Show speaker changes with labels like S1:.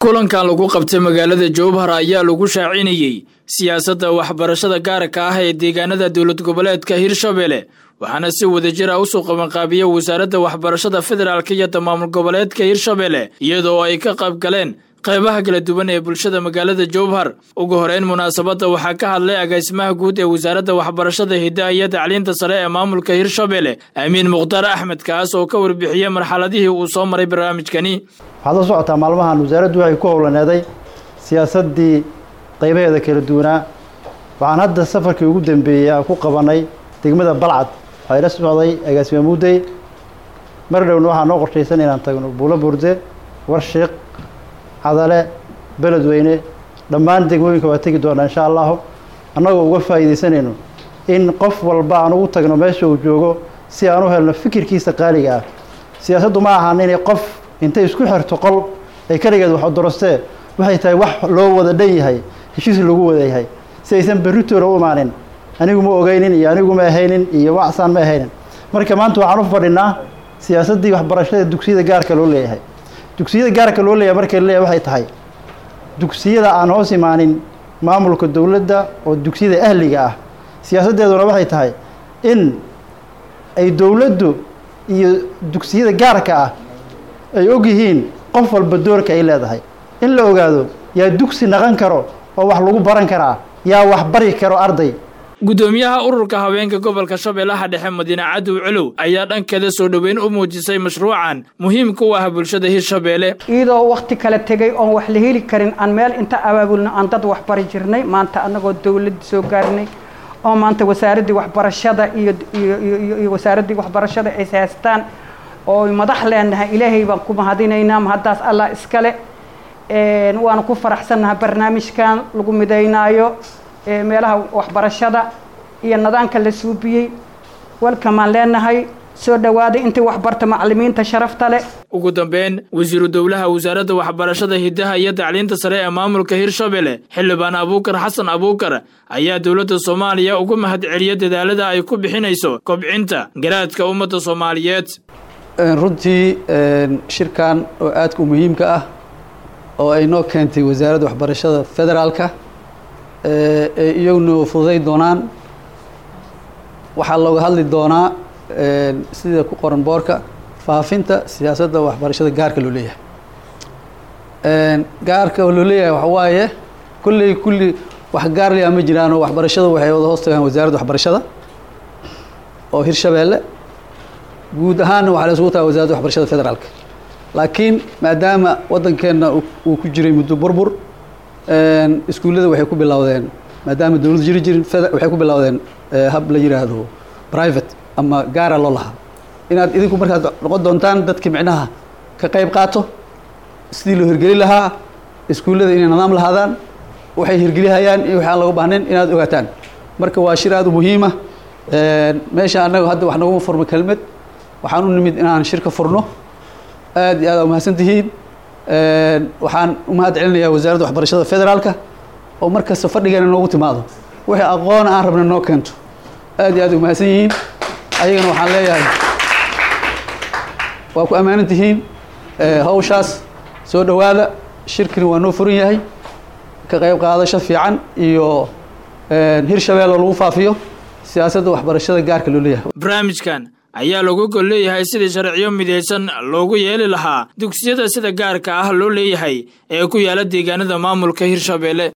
S1: kulankan lagu qabtay magaalada Jowhar ayaa lagu shaacinayay siyaasadda waxbarashada gaarka ah ee deegaanada dawlad goboleedka Hirshabelle waxaana si wadajir ah u soo qabanqaabiyay wasaaradda waxbarashada federaalka iyo maamul goboleedka Hirshabelle iyadoo ay ka qayb galeen qaybaha kala duwan ee bulshada magaalada Jowhar ugu horeyn munaasabada waxaa ka hadlay agaasimaha guud ee wasaaradda waxbarashada hidaha iyo tacliinta sare ee maamulka Hirshabelle Amiin Mukhtar Axmed kaas oo ka warbixiyay marxaladihii uu soo maray barnaamijkani
S2: waxaad la socotaa maalmahan wasaaraddu waxay ku howlaneeday siyaasadii qaybaheeda kala duwanaa waxaan hadda safarkii ugu dambeeyay ku qabanay degmada Balcad waxay la socday agaasima Muudey mar dhowna waxaan noo qorshaysan inaan tagno Buulo Burde Warshiq Cadale Beledweyne dhammaan degmooyinka waa tagi doonaa insha Allah annagoo uga faa'iideysanayno in qof walba aan ugu tagno meesha uu joogo si aan u helno fikirkiisa qaaliga ah siyaasaddu ma ahan inay qof inta isku xirto qol ay kaligeed wax dorostee waxay tahay wax loo wada dhan yahay heshiis lagu wada yahay si aysan berrito u imaanin anigu ma ogeynin iyo anigu ma ahaynin iyo waxsan ma ahaynin marka maanta waxaan u fadhinaa siyaasadii waxbarashada dugsiyada gaarka loo leeyahay dugsiyada gaarka loo leeyahay markay leeyahay waxay tahay dugsiyada aan hoos imaanin maamulka dawladda oo dugsiyada ahliga ah siyaasadeeduna waxay tahay in ay dawladdu iyo dugsiyada gaarka ah ay og yihiin qof walba doorka ay leedahay in la ogaado yaa dugsi naqan karo oo wax lagu baran karaa yaa wax bari karo arday
S1: gudoomiyaha ururka haweenka gobolka Shabeellaha Dhexe Madiina Cadow Culuw ayaa dhankeeda soo dhaweyn u muujisay mashruucan muhiimka u ah bulshada Hirshabelle
S3: iyadoo waqti kala tagay oo wax la heli karin aan meel inta abaabulna aan dad wax bari jirnay maanta anagoo dawladda soo gaarnay oo maanta wasaaradda waxbarashada iyo wasaaradda waxbarashada ay haystaan oo madax leenahay ilaahay baan ku mahadinaynaa mahadaas Allah iskale waan ku faraxsanahay barnaamijkan lagu mideynaayo meelaha waxbarashada iyo nidaamka la suubiyay walkamaan leenahay soo dhawaada intii waxbarta macallimiinta sharafta leh
S1: ugu dambeyn wasiiru dawlaha wasaaradda waxbarashada hidaha iyo tacliinta sare ee maamulka Hirshabelle Xildhibaan Abuukar Xasan Abuukar ayaa dawladda Soomaaliya ugu mahadceliyay dadaalada ay ku bixinayso kobcinta garaadka ummadda Soomaaliyeed
S4: runtii shirkan oo aad u muhiimka ah oo ay noo keentay wasaaradda waxbarashada federaalka iyaguna fududay doonaan waxaa looga hadli doonaa sida ku qoran boorka faafinta siyaasadda waxbarashada gaarka loo leeyahay gaarka loo leeyahay waxa waaye kulli wax gaar leh ma jiraan oo waxbarashada waxay wada hoos tagaan wasaaradda waxbarashada oo Hirshabelle guud ahaan waxa la isugu tagaa wasaaradda waxbarashada federaalka laakiin maadaama wadankeena uu ku jiray muddo burbur iskuulada waxay ku bilowdeen maadaama dawladdu jirin waxay ku bilowdeen hab la yiraahdo private ama gaara loo lahaa inaad idinku markaad noqon doontaan dadkii micnaha ka qayb qaato sidii loo hirgeli lahaa iskuulada inay nidaam lahaadaan waxay hirgeliyayaan iyo waxa lagu baahneen inaad ogaataan marka waa shir aad u muhiim ah meesha anagu hadda wax nagu furmo kelmad waxaan u nimid inaan shirka furno aad iyo aad u mahadsantihiin waxaan u mahadcelinayaa wasaaradda waxbarashada federaalka oo markasta fadhigeena noogu timaado wixii aqoon aan rabna noo keento aad iyo aad u mahadsan yihiin ayagana waxaan leeyahay waa ku ammaanan tihiin hawshaas soo dhawaada shirkani waa noo furan yahay ka qayb qaadasho fiican iyo Hirshabelle lagu faafiyo siyaasadda waxbarashada gaarka loo leeyahay
S1: barnaamijkan ayaa lagu gol leeyahay sidii sharciyo midaysan loogu yeeli lahaa dugsiyada sida gaarka ah loo leeyahay ee ku yaala deegaanada maamulka Hirshabelle